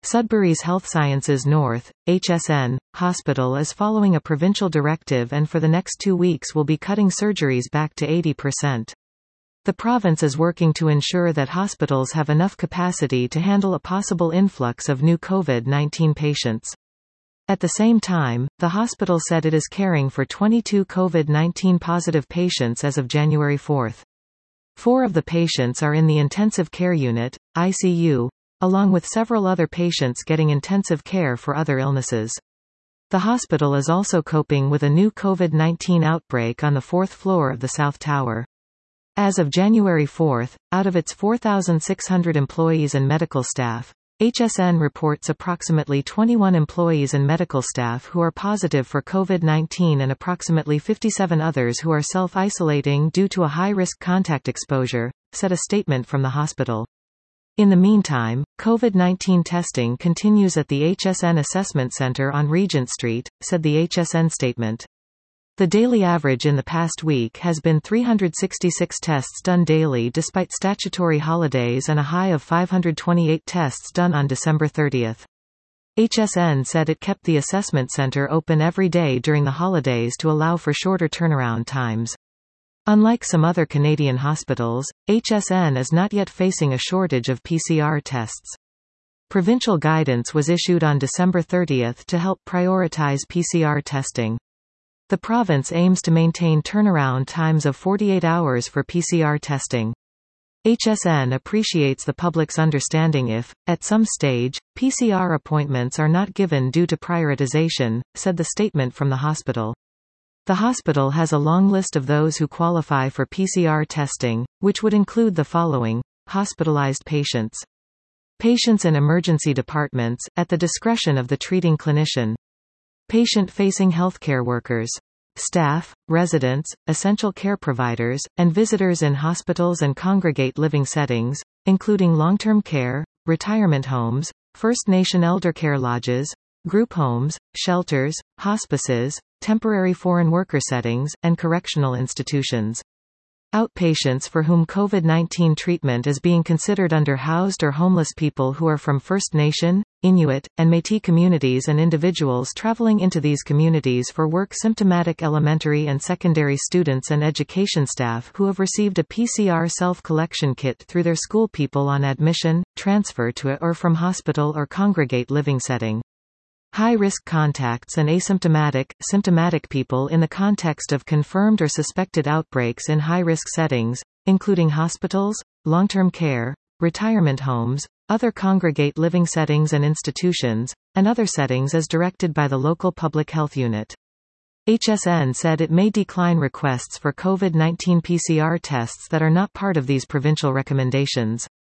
Sudbury's Health Sciences North, HSN, hospital is following a provincial directive and for the next 2 weeks will be cutting surgeries back to 80%. The province is working to ensure that hospitals have enough capacity to handle a possible influx of new COVID-19 patients. At the same time, the hospital said it is caring for 22 COVID-19 positive patients as of January 4. 4 of the patients are in the intensive care unit, ICU, along with several other patients getting intensive care for other illnesses. The hospital is also coping with a new COVID-19 outbreak on the 4th floor of the South Tower. As of January 4, out of its 4,600 employees and medical staff, HSN reports approximately 21 employees and medical staff who are positive for COVID-19 and approximately 57 others who are self-isolating due to a high-risk contact exposure, said a statement from the hospital. In the meantime, COVID-19 testing continues at the HSN Assessment Center on Regent Street, said the HSN statement. The daily average in the past week has been 366 tests done daily despite statutory holidays and a high of 528 tests done on December 30. HSN said it kept the assessment center open every day during the holidays to allow for shorter turnaround times. Unlike some other Canadian hospitals, HSN is not yet facing a shortage of PCR tests. Provincial guidance was issued on December 30 to help prioritize PCR testing. The province aims to maintain turnaround times of 48 hours for PCR testing. HSN appreciates the public's understanding if, at some stage, PCR appointments are not given due to prioritization, said the statement from the hospital. The hospital has a long list of those who qualify for PCR testing, which would include the following: hospitalized patients, patients in emergency departments, at the discretion of the treating clinician, patient-facing healthcare workers, staff, residents, essential care providers, and visitors in hospitals and congregate living settings, including long-term care, retirement homes, First Nation elder care lodges, group homes, shelters, hospices, temporary foreign worker settings, and correctional institutions. Outpatients for whom COVID-19 treatment is being considered under housed or homeless people who are from First Nation, Inuit, and Métis communities and individuals traveling into these communities for work. Symptomatic elementary and secondary students and education staff who have received a PCR self-collection kit through their school people on admission, transfer to a or from hospital or congregate living setting. High-risk contacts and symptomatic people in the context of confirmed or suspected outbreaks in high-risk settings, including hospitals, long-term care, retirement homes, other congregate living settings and institutions, and other settings as directed by the local public health unit. HSN said it may decline requests for COVID-19 PCR tests that are not part of these provincial recommendations.